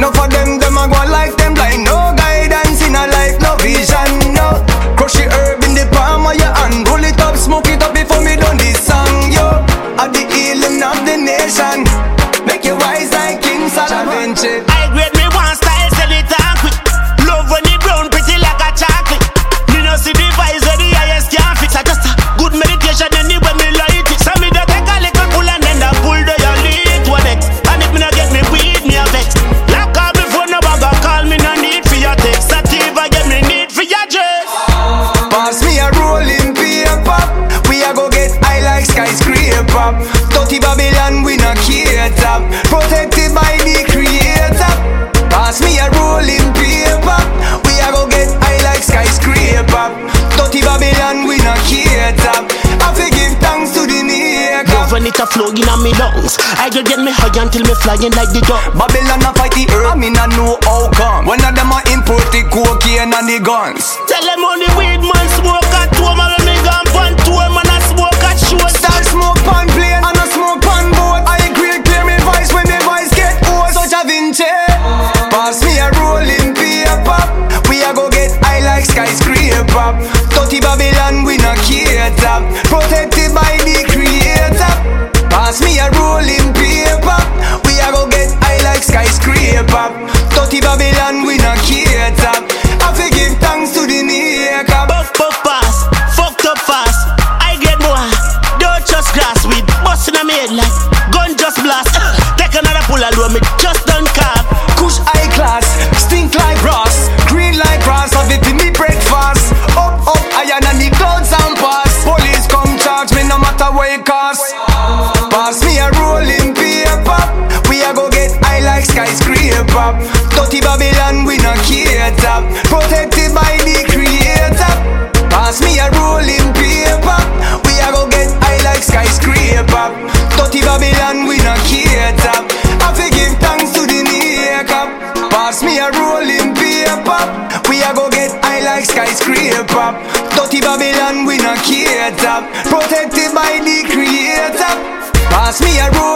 No for them a go like them blind. No guidance in a life, no vision, no. Crush the herb in the palm of your hand. Roll it up, smoke it up before me done this song, yo. At the healing of the nation. Make you wise like King Solomon. I grade me one style, sell it and quick. Love when it brown, pretty like a chocolate. Me no see the vibes where the highest can't fix. I just a good meditation anyway me light it. So me don't take a little pull and then that pull the your lead to an X. And if me no get me weed, me a vex. Lock up before no bag call me no need for your text. Sativa get me need for your dress. Pass me a rolling paper. We a go get high like skyscraper. Dirty Babylon we no cater. Protected by the creator. Pass me a rolling paper. We a go get high like skyscraper. Dirty Babylon we no cater. I forgive thanks to the maker. Love when it a flow in a me lungs. I go get me high until me flying like the dog. Babylon a fight the earth. I mean I know how come. One of them a import the cocaine and the guns. Tell them on the weed man smoke at home. And when me gone pan tour man a smoke at show. Start smoke pan plane and a smoke pan boat. I agree clear me voice when me voice get old. Such a vintage. Pass me a rolling paper. We a go get high like skyscraper. Dirty Babylon we no cater. Protected by the creator. Pass me a rolling paper. We a go get high like skyscraper. Dirty Babylon we no cater. I forgive thanks to the maker. Buff buff pass, fucked up fast. I get more. Don't trust grass with busting a head like gun just blast. Take another pull alone me just done cap. Kush high class, stink like brass, green like grass. Have it in me breakfast. Up higher than the clouds and pass. Police come charge me no matter what it costs. Pass me a rolling paper. We a go get high like skyscraper. Dirty Babylon we no cater. Protected by the creator. Pass me a rolling paper. We a go get high like skyscraper. Dirty Babylon we no cater. I forgive thanks to the maker. Pass me a rolling paper. We a go get high like skyscraper. Dirty Babylon we no cater. Protected by the creator. Pass me a rolling